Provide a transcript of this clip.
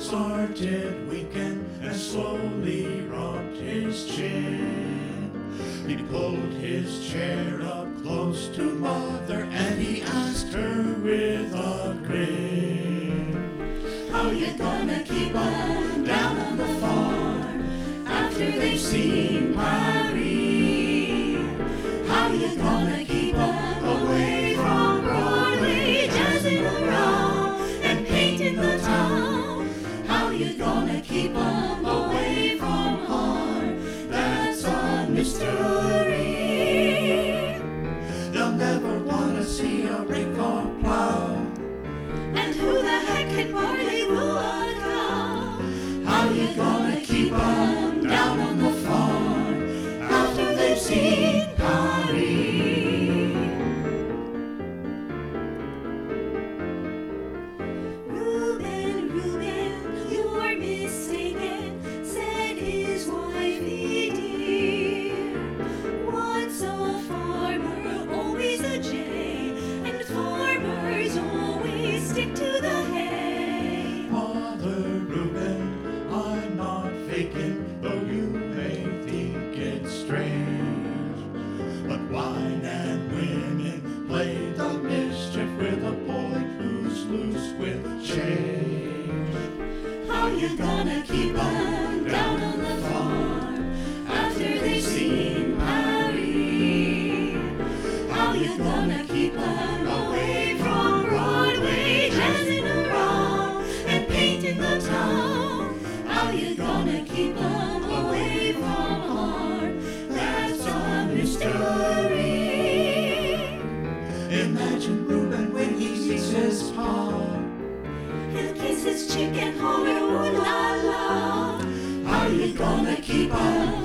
started weakening and slowly rubbed his chin. He pulled his chair up close to Mother and he asked her with a grin, "How you gonna keep on down on the farm after they've seen Paris? How you gonna keep on away from Broadway, jazzing around and painting the town? How you gonna keep on away from harm? That's a mystery. They'll never wanna see a rake or plow. And who the heck can barley rule a cow? How you gonna keep on down on the farm after they've seen Paris?" Reuben, Reuben, you're mistaken, said his wifey dear. Once a farmer, always a jay, and farmers always stick to the hay. Mother Reuben, I'm not faking, though you may think it's strange. But wine and women play the mischief with a boy who's loose with change. How you gonna keep on down on the farm after they've seen Paris? How you gonna keep on away from Broadway, jazzing around and painting the town? How you gonna keep on away from harm? That's a mystery. Imagine Reuben when he sees his pa. He'll kiss his cheek and holler, ooh la la. How you gonna keep on